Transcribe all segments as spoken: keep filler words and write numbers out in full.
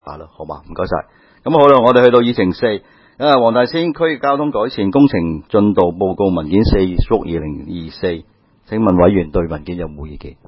啊啦，好嘛，唔該晒。咁好啦，我哋去到議程四，啊，黃大仙區交通改善工程進度報告文件四屬二零二四，請問委員對文件有冇意見？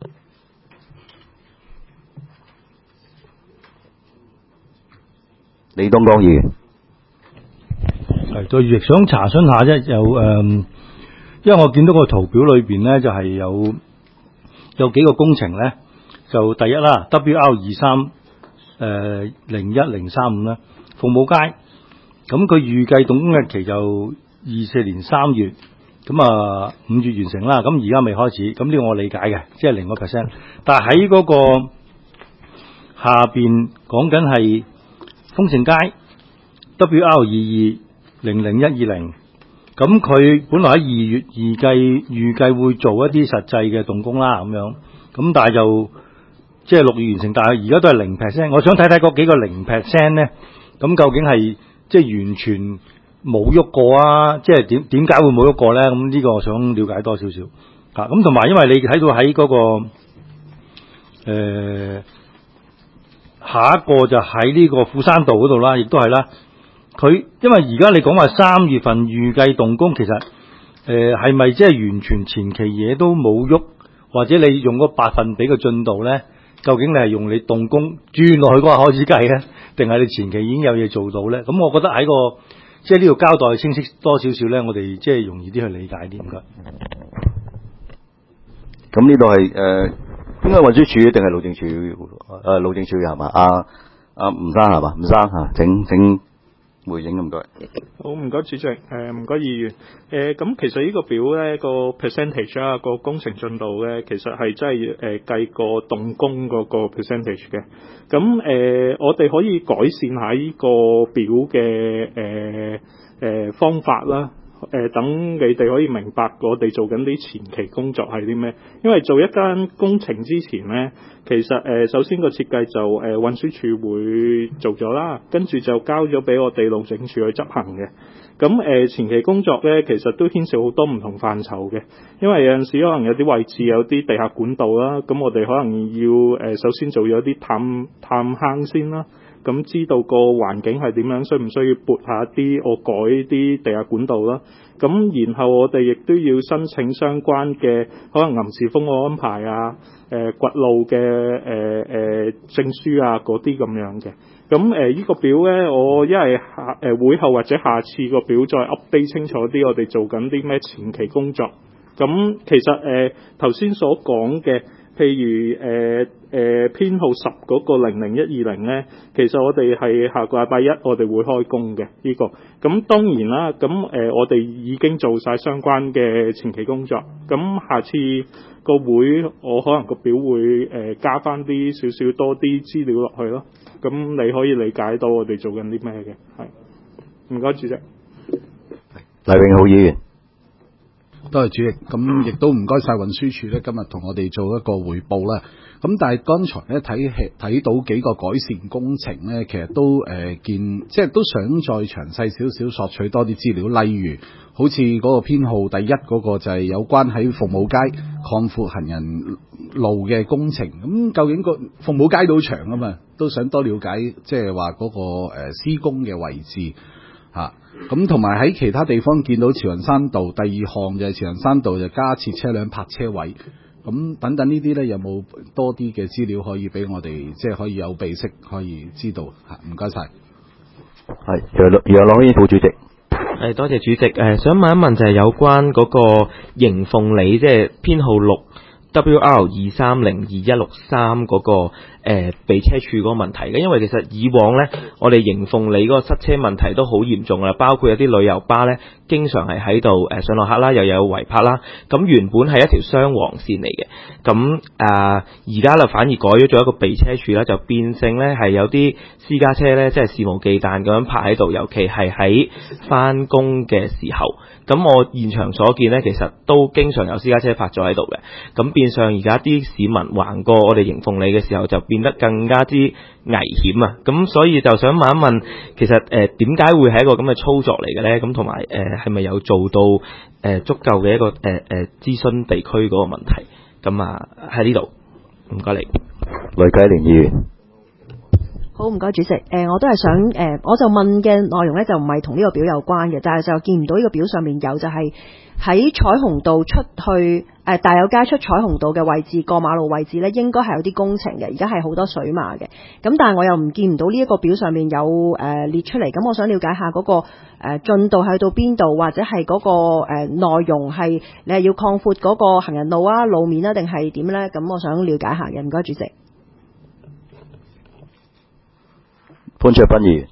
李東江議員， 係對，亦想查詢下啫，有誒、嗯，因為我見到個圖表裏邊咧，就係、是、有有幾個工程咧，就第一啦 ，W R 二三誒零一零三五啦，鳳舞街，咁佢預計動工日期就二四年三月，咁啊五月完成啦，咁而家未開始，咁呢個我理解嘅，即係零個 percent， 但係喺嗰個下邊講緊係豐盛街 W R 二二零零一二零，咁佢本來喺二月預計預計會做一啲實際嘅動工啦，咁樣，咁但係就即係六月完成，但係而家都係零 percent。我想睇睇嗰幾個零 percent 咧，咁究竟係即係完全冇喐過啊？即係點點解會冇喐過咧？咁呢個我想了解多少少啊。咁同埋因為你睇到喺嗰、嗰個、呃、下一個就喺呢個富山道嗰度啦，亦都係啦。佢因為而家你講話三月份預計動工，其實誒係咪即係完全前期嘢都冇喐，或者你用嗰百分比嘅進度咧？究竟你係用你動工轉落去嗰下開始計咧，定係你前期已經有嘢做到咧？咁我覺得喺個即係呢個交代清晰多少少咧，我哋即係容易啲去理解啲。唔該。 咁呢度係誒應該運輸署定係路政署？誒路政署係嘛？阿阿吳生係嘛？吳生嚇，請請。回應唔該， 好唔該主席，誒唔該議員，誒、呃、咁其實呢個表咧個 percentage 啊個工程進度咧，其實係真係誒計過動工嗰個 percentage 嘅，咁誒、呃、我哋可以改善下呢個表嘅誒誒方法啦。誒、呃、等你哋可以明白我哋做緊啲前期工作係啲咩？因為做一間工程之前咧，其實誒、呃、首先個設計就誒、呃、運輸署會做咗啦，跟住就交咗俾我哋路政署去執行嘅。咁誒、呃、前期工作咧，其實都牽涉好多唔同範疇嘅，因為有陣時可能有啲位置有啲地下管道啦，咁我哋可能要誒、呃、首先做咗啲探探坑先啦。咁知道個環境係點樣，需唔需要撥下啲我改啲地下管道啦？咁然後我哋亦都要申請相關嘅可能臨時封路安排啊、誒掘路嘅誒誒證書啊嗰啲咁樣嘅。咁誒呢個表咧，我一係下誒會後或者下次個表再 update 清楚啲，我哋做緊啲咩前期工作。咁其實誒頭先所講嘅。譬如誒誒編號十嗰個零零一二零咧，其實我哋係下個禮拜一我哋會開工嘅呢個。咁當然啦，咁誒、呃、我哋已經做晒相關嘅前期工作。咁下次個會我可能個表會誒、呃、加翻啲少少多啲資料落去咯。咁你可以理解到我哋做緊啲咩嘅，係。唔該，主席。 黎永浩議員。 多謝主席，咁亦都唔該晒運輸署咧，今日同我哋做一個匯報啦。咁但係剛才咧睇睇到幾個改善工程咧，其實都誒、呃、見，即係都想再詳細少少索取多啲資料，例如好似嗰個編號第一嗰個就係有關喺鳳舞街擴闊行人路嘅工程。咁究竟個鳳舞街都長啊嘛，都想多了解，即係話嗰個誒、呃、施工嘅位置嚇。咁同埋喺其他地方見到慈雲山道第二項就係慈雲山道就加設車輛泊車位，咁等等呢啲咧有冇多啲嘅資料可以俾我哋，即係可以有備識可以知道嚇？唔該晒。 係楊楊樂軒副主席。 係多謝主席。誒、呃，想問一問就係有關嗰個迎鳳里，即係編號六 W R 二三零二一六三嗰個。誒備、呃、車處嗰個問題嘅，因為其實以往咧，我哋迎鳳里嗰個塞車問題都好嚴重啦，包括有啲旅遊巴咧，經常係喺度誒上落客啦，又有違泊啦。咁原本係一條雙黃線嚟嘅，咁啊而家就反而改咗做一個備車處啦，就變性咧係有啲私家車咧，即係肆無忌憚咁樣泊喺度，尤其係喺翻工嘅時候。咁我現場所見咧，其實都經常有私家車泊咗喺度嘅。咁變相而家啲市民橫過我哋迎鳳里嘅時候，就變得更加之危險啊！咁所以就想問一問，其實誒點解會係一個咁嘅操作嚟嘅咧？咁同埋誒係咪有做到誒、呃、足夠嘅一個誒誒諮詢地區嗰個問題？咁啊喺呢度，唔該你。 雷繼連議員。 好，唔該主席。誒、呃，我都係想誒、呃，我就問嘅內容咧就唔係同呢個表有關嘅，但係就見唔到呢個表上面有，就係喺彩虹道出去誒、呃、大有街出彩虹道嘅位置過馬路位置咧，應該係有啲工程嘅，而家係好多水馬嘅。咁但係我又唔見唔到呢一個表上面有誒、呃、列出嚟，咁我想了解下嗰、那個誒進、呃、度去到邊度，或者係嗰、那個誒、呃、內容係你係要擴闊嗰個行人路啊、路面啊，定係點咧？咁我想了解下嘅，唔該主席。 潘焯彬議員，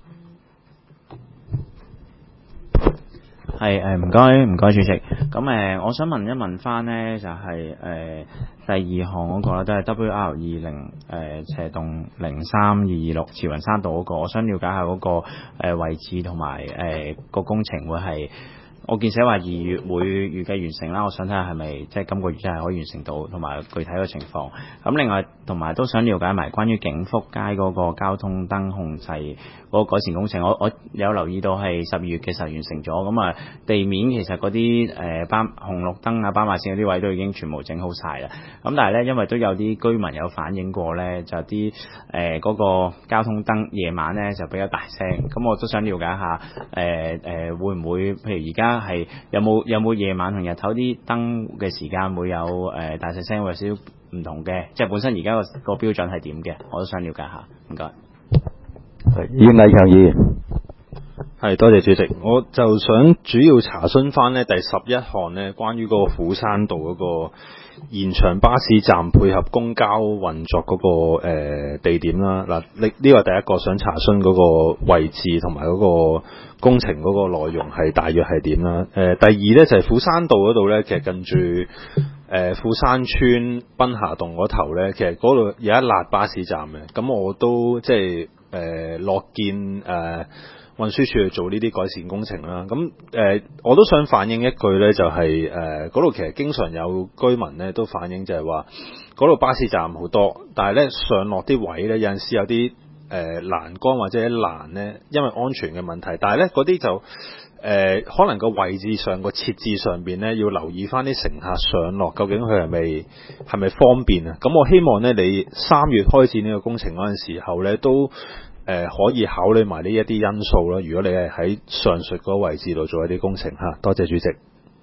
係誒，唔該唔該主席。咁誒、呃，我想問一問翻呢，就係、是、誒、呃、第二項嗰個咧，都係 W R 二零誒斜洞零三二二六慈雲山道嗰、那個，我想了解下嗰、那個、呃、位置同埋誒個工程會係。我見寫話二月會預計完成啦，我想睇下係咪即係今個月真係可以完成到，同埋具體嘅情況。咁另外同埋都想了解埋關於景福街嗰個交通燈控制嗰個改善工程，我我有留意到係十二月嘅時候完成咗，咁啊地面其實嗰啲誒斑紅綠燈啊斑馬線嗰啲位都已經全部整好晒啦。咁但係咧，因為都有啲居民有反映過咧，就啲誒嗰個交通燈夜晚咧就比較大聲，咁我都想了解下誒誒、呃呃、會唔會譬如而家。係有冇有冇夜晚同日頭啲燈嘅時間會有誒、呃、大細聲，會有少少唔同嘅，即係本身而家個個標準係點嘅，我都想了解下。唔該。 袁偉強議員， 係多謝主席，我就想主要查詢翻呢第十一項呢，關於嗰個斧山道嗰個延長巴士站配合公交運作嗰、那個、呃、地點啦。嗱，呢呢個第一個想查詢嗰個位置同埋嗰個工程嗰個內容係大約係點啦。誒、呃，第二呢就係、是、斧山道嗰度呢，其實近住誒富山村賓霞洞嗰頭呢，其實嗰度有一笪巴士站嘅，咁我都即係誒樂見誒。呃運輸署去做呢啲改善工程啦，咁誒、呃、我都想反映一句呢，就係誒嗰度其實經常有居民呢都反映就係話嗰度巴士站好多，但係呢上落啲位呢，有陣時有啲誒、呃、欄杆或者欄呢，因為安全嘅問題，但係呢嗰啲就誒、呃、可能個位置上個設置上邊呢，要留意翻啲乘客上落究竟佢係咪係咪方便啊？咁我希望呢，你三月開展呢個工程嗰陣時候呢，都誒、呃，可以考慮埋呢一啲因素啦。如果你係喺上述嗰個位置度做一啲工程吓，多謝主席。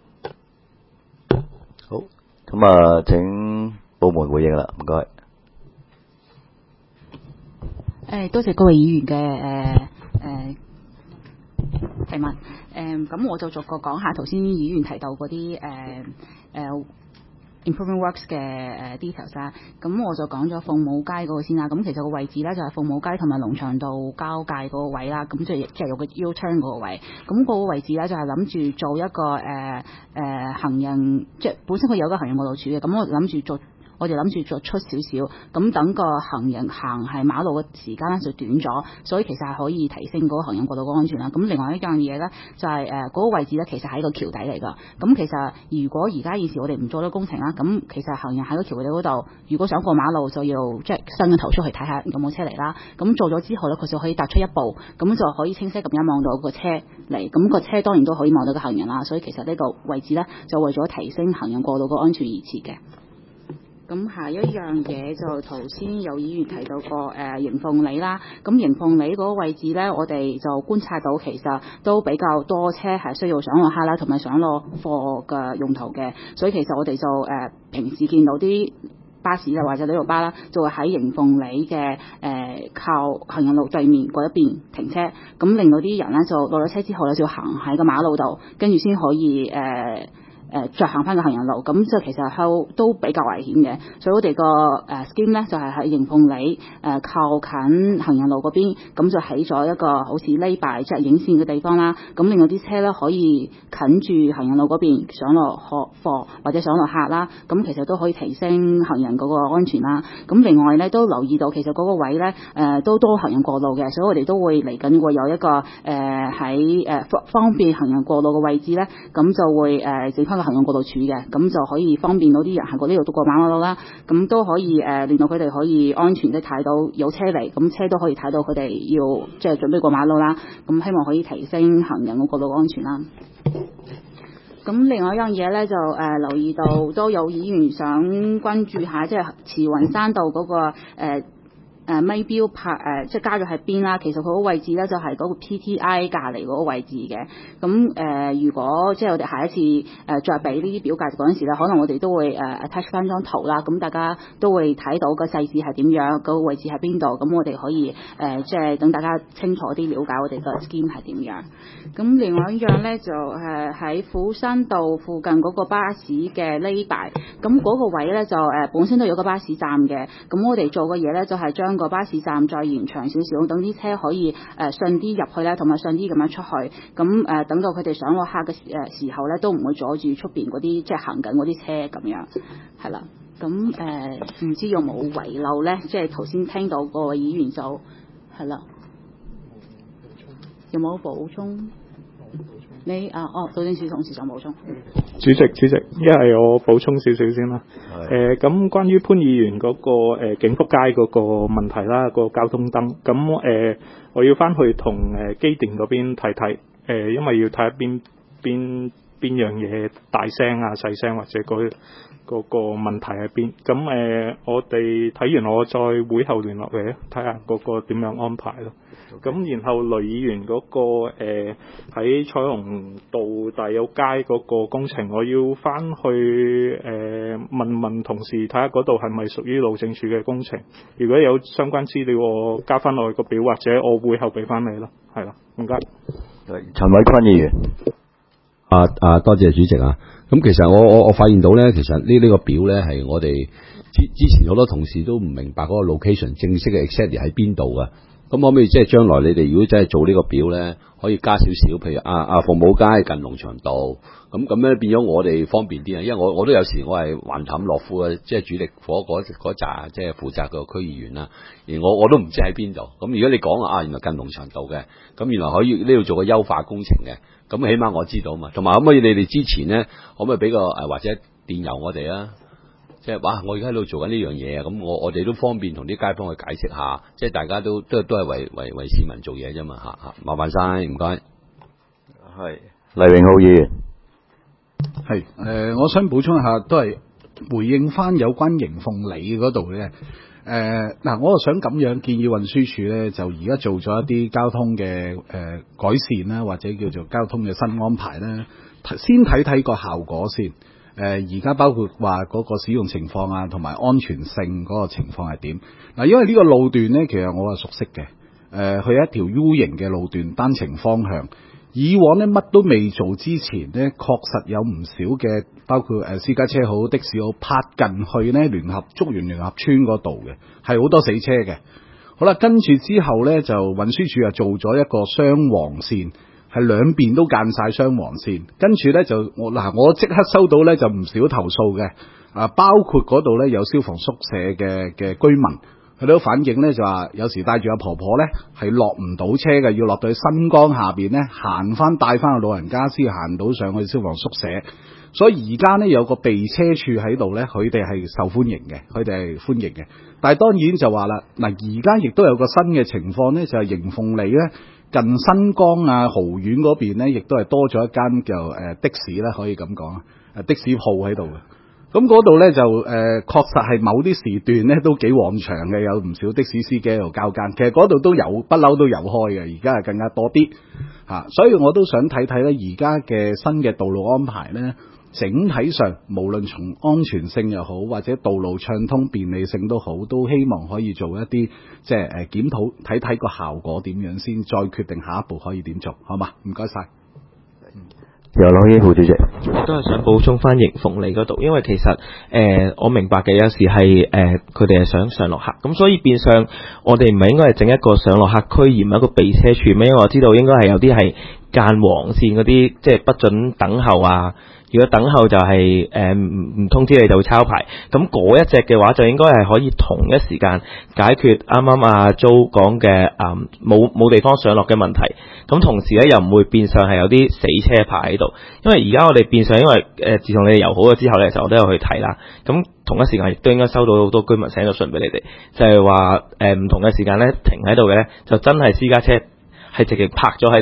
好，咁啊，請部門回應啦，唔該。 誒，多謝各位議員嘅誒誒提問。誒、呃，咁我就逐個講下頭先議員提到嗰啲誒誒。呃呃 improvement works 嘅誒 details 啦，咁我就講咗鳳舞街嗰個先啦。咁其實個位置咧就係鳳舞街同埋龍翔道交界嗰個位啦。咁即係即係有個 U turn 嗰個位。咁嗰個位置咧就係諗住做一個誒誒、呃呃、行人，即係本身佢有個行人過路處嘅。咁我諗住做。我哋諗住作出少少，咁等個行人行係馬路嘅時間咧就短咗，所以其實係可以提升嗰個行人過道嘅安全啦。咁另外一樣嘢咧就係誒嗰個位置咧其實係一個橋底嚟㗎。咁其實如果而家現時我哋唔做咗工程啦，咁其實行人喺個橋底嗰度，如果想過馬路就要即係伸個頭出去睇下有冇車嚟啦。咁做咗之後咧，佢就可以踏出一步，咁就可以清晰咁樣望到個車嚟。咁個車當然都可以望到個行人啦。所以其實呢個位置咧就為咗提升行人過道嘅安全而設嘅。咁下一樣嘢就頭先有議員提到過誒迎鳳里啦，咁迎鳳里嗰個位置咧，我哋就觀察到其實都比較多車係需要上落客啦，同埋上落貨嘅用途嘅，所以其實我哋就誒、呃、平時見到啲巴士啊或者旅遊巴啦，就會喺迎鳳里嘅誒、呃、靠行人路對面嗰一邊停車，咁令到啲人咧就落咗車之後咧就行喺個馬路度，跟住先可以誒。呃誒再行翻個行人路，咁即係其實係都比較危險嘅，所以我哋個誒 scheme 咧就係喺迎鳳里誒靠近行人路嗰邊，咁就起咗一個好似呢擺即係影線嘅地方啦，咁令到啲車咧可以近住行人路嗰邊上落客貨或者上落客啦，咁其實都可以提升行人嗰個安全啦。咁另外咧都留意到其實嗰個位咧誒、呃、都多行人過路嘅，所以我哋都會嚟緊會有一個誒喺誒方便行人過路嘅位置咧，咁就會誒整翻個行人過路處嘅，咁就可以方便到啲人行過呢度都過馬路啦，咁都可以誒、呃、令到佢哋可以安全地睇到有車嚟，咁車都可以睇到佢哋要即係準備過馬路啦，咁希望可以提升行人嘅過路安全啦。咁另外一樣嘢咧就誒、呃、留意到都有議員想關注下，即係慈雲山道嗰、那個誒。呃誒咪標拍誒、呃、即係加咗喺邊啦。其實佢個位置咧就係、是、嗰個 P T I 隔離嗰個位置嘅。咁誒、呃，如果即係我哋下一次誒、呃、再俾呢啲表格嗰陣時咧，可能我哋都會誒、呃、attach 翻張圖啦。咁大家都會睇到個細節係點樣，嗰、那個位置喺邊度。咁我哋可以誒、呃、即係等大家清楚啲了解我哋個 scheme 係點樣。咁另外一樣咧就係喺斧山道附近嗰個巴士嘅 lay-by， 咁嗰個位咧就誒、呃、本身都有個巴士站嘅。咁我哋做嘅嘢咧就係、是、將個巴士站再延長少少，等啲車可以誒、呃、順啲入去咧，同埋順啲咁樣出去。咁誒、呃、等到佢哋上落客嘅誒時候咧，都唔會阻住出邊嗰啲即係行緊嗰啲車咁樣，係啦。咁誒唔知有冇遺漏咧？即係頭先聽到個議員就係啦，有冇補充？你啊，哦，律政司同事想補充。 主席，主席，一係我補充少少先啦。誒，咁、呃、關於潘議員嗰、那個誒、呃、景福街嗰個問題啦，個交通燈，咁誒、呃，我要翻去同誒機電嗰邊睇睇，誒、呃，因為要睇下邊邊邊樣嘢大聲啊、細聲或者嗰、那、嗰個問題喺邊。咁誒、呃，我哋睇完我再會後聯絡你，睇下嗰個點樣安排咯。咁然後雷議員嗰、那個誒喺、呃、彩虹道大有街嗰個工程，我要翻去誒、呃、問問同事睇下嗰度係咪屬於路政署嘅工程。如果有相關資料，我加翻落去個表，或者我會後俾翻你咯。係啦，唔該。 陳偉坤議員， 啊啊，多謝主席啊。咁其實我我我發現到咧，其實呢呢個表咧係我哋之之前好多同事都唔明白嗰個 location 正式嘅 exactly 喺邊度嘅。咁可唔可以即係將來你哋如果真係做呢個表咧，可以加少少，譬如啊啊鳳舞街近龍翔道，咁咁咧變咗我哋方便啲啊，因為我我都有時我係橫潭樂富嘅，即係主力火嗰嗰紮即係負責個區議員啦，而我我都唔知喺邊度。咁如果你講啊，原來近龍翔道嘅，咁原來可以呢度做個優化工程嘅，咁起碼我知道嘛。同埋可唔可以你哋之前咧，可唔可以俾個誒、啊、或者電郵我哋啊？即係哇！我而家喺度做緊呢樣嘢啊，咁我我哋都方便同啲街坊去解釋下，即係大家都都都係為為為市民做嘢啫嘛嚇嚇，麻煩晒，唔該。 係黎榮浩議員， 係誒、呃，我想補充一下，都係回應翻有關迎鳳里嗰度咧。誒、呃、嗱，我就想咁樣建議運輸署咧，就而家做咗一啲交通嘅誒、呃、改善啦，或者叫做交通嘅新安排咧，先睇睇個效果先。誒而家包括話嗰個使用情況啊，同埋安全性嗰個情況係點？嗱，因為呢個路段呢，其實我係熟悉嘅。誒、呃，佢係一條 U 型嘅路段，單程方向。以往呢，乜都未做之前呢，確實有唔少嘅，包括誒私家車好、的士好，泊近去呢聯合竹園聯合村嗰度嘅，係好多死車嘅。好啦，跟住之後呢，就運輸署啊做咗一個雙黃線。係兩邊都間晒雙黃線，跟住咧就我嗱，我即刻收到咧就唔少投訴嘅，啊包括嗰度咧有消防宿舍嘅嘅居民，佢都反映咧就話有時帶住阿婆婆咧係落唔到車嘅，要落到去新江下邊咧行翻帶翻個老人家先行到上去消防宿舍，所以而家咧有個備車處喺度咧，佢哋係受歡迎嘅，佢哋係歡迎嘅。但係當然就話啦，嗱而家亦都有個新嘅情況咧，就係迎鳳里咧。近新江啊豪苑嗰邊咧，亦都係多咗一間叫誒的士啦，可以咁講啊，誒的士鋪喺度嘅。咁嗰度咧就誒、呃、確實係某啲時段咧都幾旺場嘅，有唔少的士司機喺度交更。其實嗰度都有，不嬲都有開嘅，而家係更加多啲嚇、啊。所以我都想睇睇咧，而家嘅新嘅道路安排咧，整體上無論從安全性又好，或者道路暢通便利性都好，都希望可以做一啲即係誒檢討，睇睇個效果點樣先，再決定下一步可以點做，好嘛？唔該晒。 由羅英副主席， 我都係想補充翻迎鳳里嗰度，因為其實誒、呃、我明白嘅，有時係誒佢哋係想上落客，咁所以變相我哋唔係應該係整一個上落客區，而唔係一個備車處咩？因為我知道應該係有啲係間黃線嗰啲，即係不准等候啊。如果等候就係誒唔唔通知你就會抄牌，咁嗰一隻嘅話就應該係可以同一時間解決啱啱阿 Jo 講嘅誒冇冇地方上落嘅問題，咁同時咧又唔會變相係有啲死車牌喺度，因為而家我哋變相因為誒、呃、自從你哋遊好咗之後咧，其實我都有去睇啦，咁同一時間亦都應該收到好多居民寫咗信俾你哋，就係話誒唔同嘅時間咧停喺度嘅咧，就真係私家車係直接泊咗喺度。係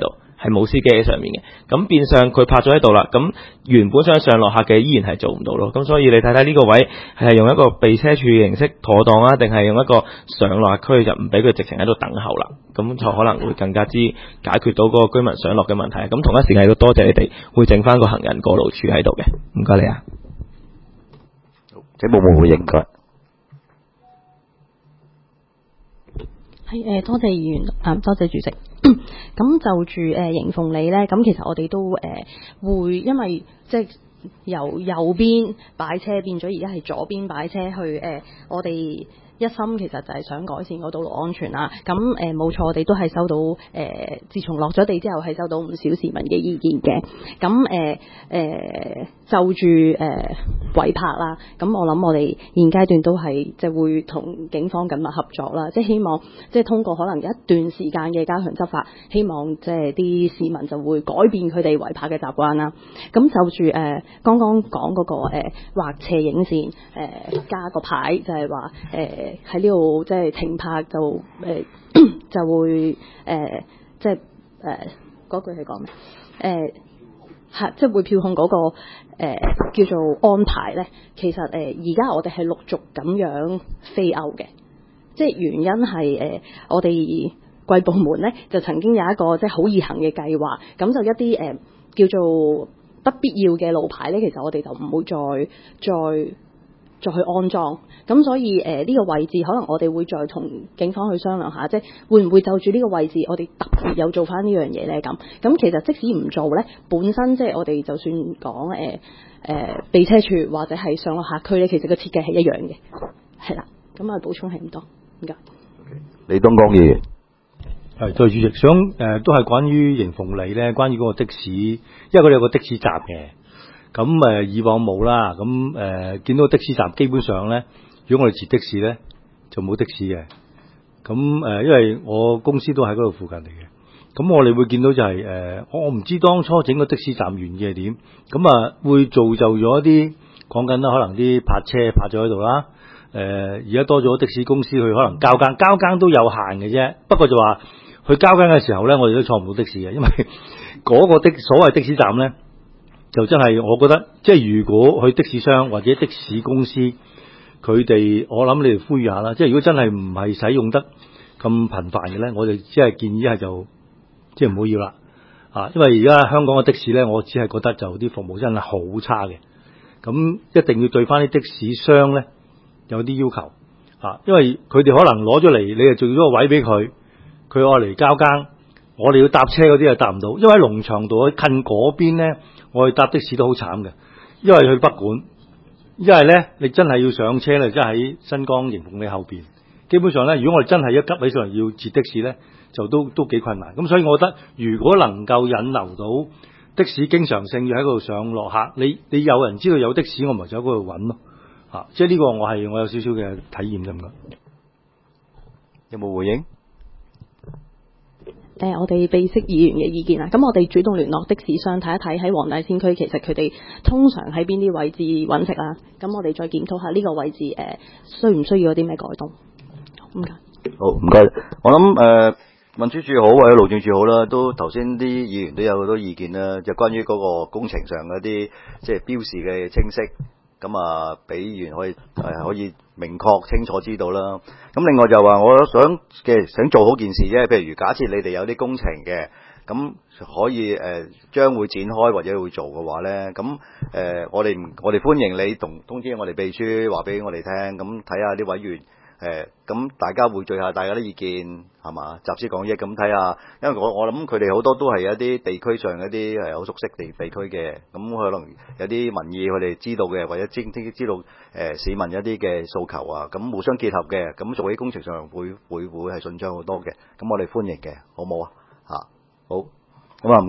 係冇司機喺上面嘅。咁變相佢泊咗喺度啦，咁原本想上落客嘅依然係做唔到咯。咁所以你睇睇呢個位係用一個備車處形式妥當啊，定係用一個上落客區就唔俾佢直情喺度等候啦？咁就可能會更加之解決到嗰個居民上落嘅問題。咁同一時間亦都多謝你哋會整翻個行人過路處喺度嘅，唔該你啊。 請冇冇回應佢。 係誒、呃，多謝議員啊，多謝主席。咁就住誒迎鳳里咧，咁其實我哋都誒、呃、會因為即係由右邊擺車變咗，而家係左邊擺車去誒、呃，我哋一心其實就係想改善個道路安全啦。咁誒冇錯，我哋都係收到誒、呃，自從落咗地之後係收到唔少市民嘅意見嘅。咁誒誒就住誒違泊啦，咁我諗我哋現階段都係即係會同警方緊密合作啦，即係希望即係通過可能一段時間嘅加強執法，希望即係啲市民就會改變佢哋違泊嘅習慣啦。咁就住誒、呃、剛剛講嗰、那個誒劃、呃、斜影線誒、呃、加個牌，就係話誒喺呢度即係停泊就誒、呃、就會誒、呃、即係誒嗰句係講咩誒？係即係會票控嗰、那個誒、呃、叫做安排咧，其實誒而家我哋係陸續咁樣飛歐嘅，即係原因係誒、呃、我哋貴部門咧就曾經有一個即係好易行嘅計劃，咁就一啲誒、呃、叫做不必要嘅路牌咧，其實我哋就唔會再再再去安裝，咁所以誒呢、呃這個位置可能我哋會再同警方去商量下，即係會唔會就住呢個位置我哋特別有做翻呢樣嘢咧？咁咁其實即使唔做咧，本身即係我哋就算講誒誒備車處或者係上落客區咧，其實個設計係一樣嘅，係啦。咁啊補充係咁多，唔該。 李東江議員係，對主席想誒、呃、都係關於迎鳳里咧，關於嗰個的士，因為佢哋有個的士站嘅。咁誒、呃、以往冇啦，咁誒、呃、見到的士站基本上咧，如果我哋截的士咧就冇的士嘅。咁誒、呃，因為我公司都喺嗰度附近嚟嘅，咁我哋會見到就係、是、誒、呃，我唔知當初整個的士站原意係點，咁啊會造就咗一啲講緊啦，可能啲泊車泊咗喺度啦。誒而家多咗的士公司去可能交更，交更都有限嘅啫。不過就話去交更嘅時候咧，我哋都坐唔到的士嘅，因為嗰個的所謂的士站咧。就真係，我覺得即係如果去的士商或者的士公司，佢哋我諗你哋呼籲下啦。即係如果真係唔係使用得咁頻繁嘅咧，我哋只係建議係就即係唔好要啦。啊，因為而家香港嘅的，的士咧，我只係覺得就啲服務真係好差嘅。咁一定要對翻啲的士商咧有啲要求啊，因為佢哋可能攞咗嚟，你就做咗個位俾佢，佢愛嚟交更，我哋要搭車嗰啲又搭唔到，因為喺龍翔道近嗰邊咧。我哋搭的士都好慘嘅，因為去北莞，因為咧你真係要上車咧，即係喺新光迎鳳里後邊。基本上咧，如果我哋真係一急起上嚟要截的士咧，就都都幾困難。咁所以我覺得，如果能夠引流到的士經常性要喺嗰度上落客，你你有人知道有的士，我咪就喺嗰度揾咯。嚇、啊，即係呢個我係我有少少嘅體驗咁嘅。 有冇回應？ 誒、呃，我哋備悉議員嘅意見啦。咁我哋主動聯絡的士商睇一睇喺黃大仙區，其實佢哋通常喺邊啲位置揾食啦。咁我哋再檢討下呢個位置誒、呃，需唔需要有啲咩改動？唔該。 好，唔該。我諗誒、呃，運輸署好或者路政署好啦，都頭先啲議員都有好多意見啦，就關於嗰個工程上嗰啲即係標示嘅清晰。咁啊，俾議員可以誒、呃、可以明確清楚知道啦。咁另外就話，我想嘅想做好件事啫。譬如假設你哋有啲工程嘅，咁可以誒、呃、將會展開或者會做嘅話咧，咁誒、呃、我哋唔我哋歡迎你同通知我哋秘書話俾我哋聽，咁睇下啲委員。誒咁、呃、大家匯聚下大家啲意見係嘛，集思廣益咁睇下，因為我我諗佢哋好多都係一啲地區上一啲係好熟悉地地區嘅，咁可能有啲民意佢哋知道嘅，或者知知知道誒、呃、市民一啲嘅訴求啊，咁互相結合嘅，咁做喺工程上會會會係順暢好多嘅，咁我哋歡迎嘅，好冇啊？嚇，好，咁啊。